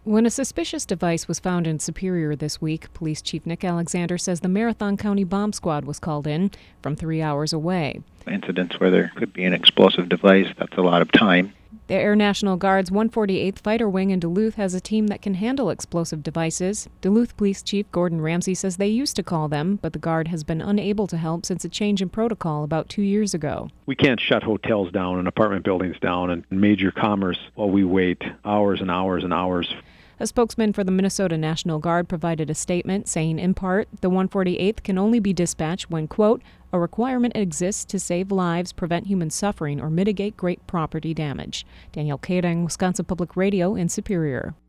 When a suspicious device was found in Superior this week, Police Chief Nick Alexander says the Marathon County Bomb Squad was called in from 3 hours away. Incidents where there could be an explosive device, that's a lot of time. The Air National Guard's 148th Fighter Wing in Duluth has a team that can handle explosive devices. Duluth Police Chief Gordon Ramsey says they used to call them, but the Guard has been unable to help since a change in protocol about 2 years ago. We can't shut hotels down and apartment buildings down and major commerce while we wait hours and hours and hours. A spokesman for the Minnesota National Guard provided a statement saying, in part, the 148th can only be dispatched when, quote, a requirement exists to save lives, prevent human suffering, or mitigate great property damage. Danielle Kadang, Wisconsin Public Radio in Superior.